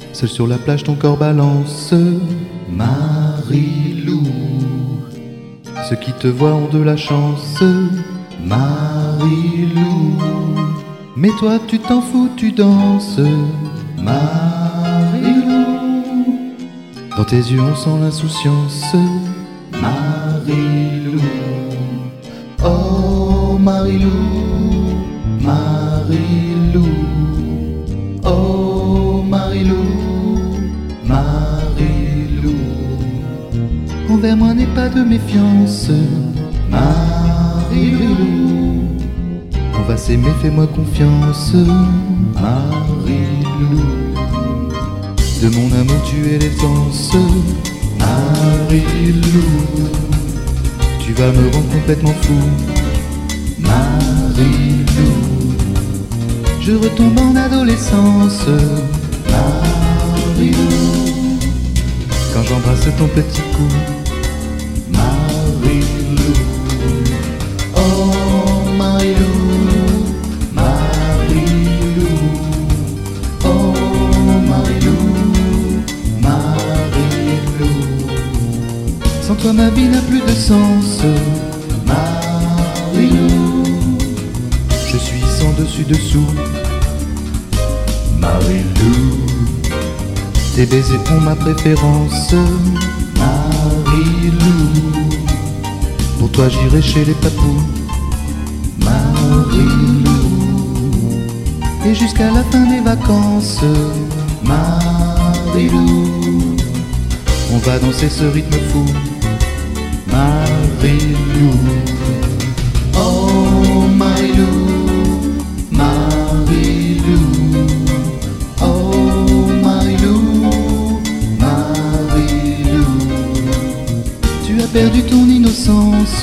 Seul sur la plage ton corps balance. Marilou, ceux qui te voient ont de la chance. Marilou, mais toi tu t'en fous, tu danses. Marilou, dans tes yeux on sent l'insouciance. Marilou, oh Marilou, Marilou, oh Marilou, Marilou, envers moi n'aie pas de méfiance. Marilou, on va s'aimer, fais-moi confiance. Marilou, de mon amour tu es l'essence. Marilou, tu vas me rendre complètement fou. Marilou, je retombe en adolescence. Marilou, quand j'embrasse ton petit cou. Marilou, oh Marilou, Marilou, oh Marilou, Marilou, sans toi ma vie n'a plus de sens. Marilou, je suis sans dessus dessous. Marilou, tes baisers ont ma préférence. Marilou, pour toi j'irai chez les papous. Marilou, et jusqu'à la fin des vacances. Marilou, on va danser ce rythme fou. Marilou, oh Marilou, Marilou, oh Marilou, Marilou, tu as perdu ton innocence.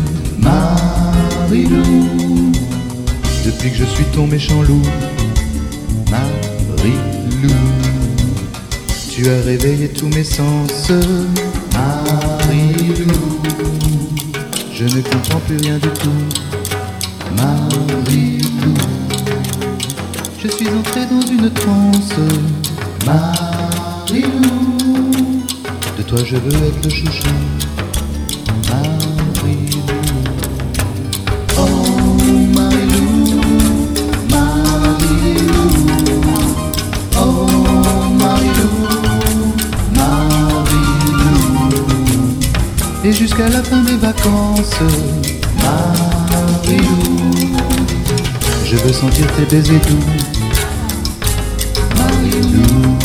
Marilou, depuis que je suis ton méchant loup. Marilou, tu as réveillé tous mes sens. Marilou, je ne comprends plus rien du tout. Marilou, je suis entré dans une transe. Marilou, de toi je veux être le chouchou. Marilou, oh Marilou, Marilou, oh Marilou, Marilou, et jusqu'à la fin des vacances. Marilou, je veux sentir tes baisers doux. Marilou.